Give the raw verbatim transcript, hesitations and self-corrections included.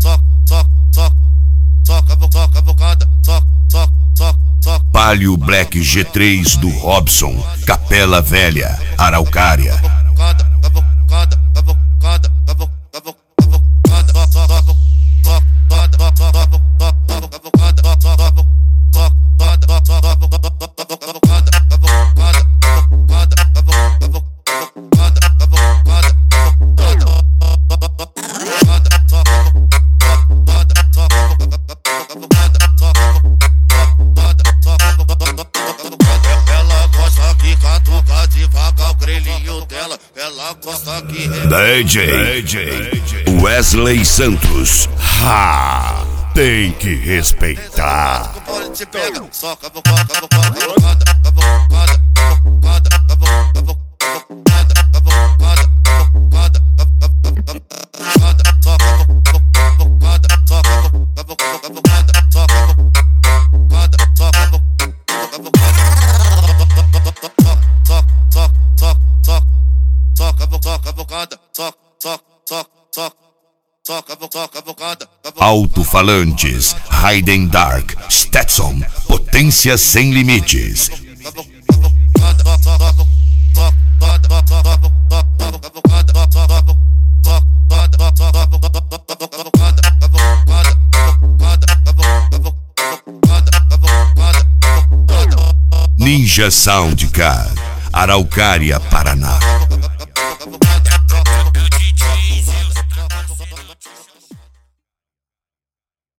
Palio Black G três do Robson, Capela Velha, Araucária. D J, D J Wesley Santos, ha, tem que respeitar. Alto-falantes, Hayden Dark, Stetson, potência sem limites. Ninja Soundcar, Araucária, Paraná.